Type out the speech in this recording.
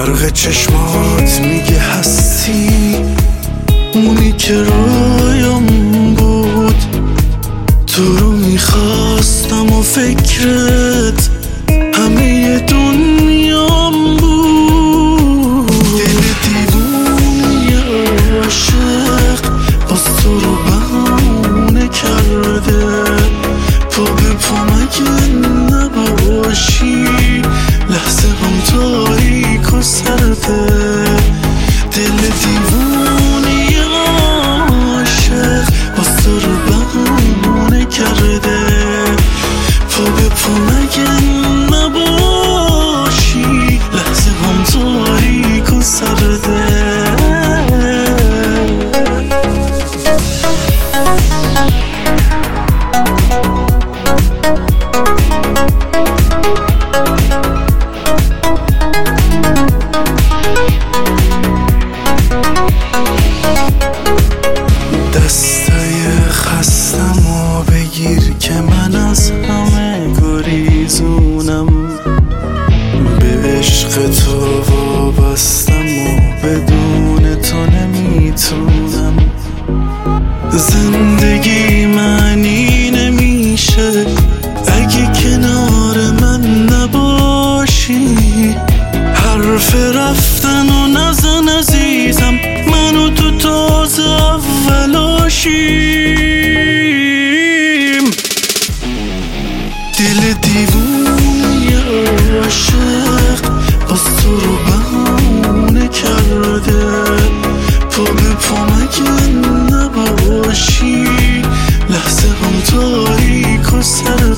برق چشمات میگه هستی، اونی که رویام بود. تو رو میخواستم و فکرت همه دنیام بود. دل دیوونه عاشق باز تو رو بهونه کرده، پا به پا مگه نباشی، لحظه هم تاریک و سرده. دل دیوونه عاشق باز تو رو بهونه کرده، پا به پا مگه نباشی، لحظه هم تاریک و سرده. دستای خستمو بگیر که من از همه گریزونم، به عشق تو وابستم و بدون تو نمیتونم. زندگی معنی نمیشه اگه کنار من نباشی. حرف رفتن و نزن عزیزم، من و تو تازه اولاشیم. دل دیوونه عاشق باز تو رو بهونه کرده، پا به پا مگه نباشی، لحظه هم تاریک و سر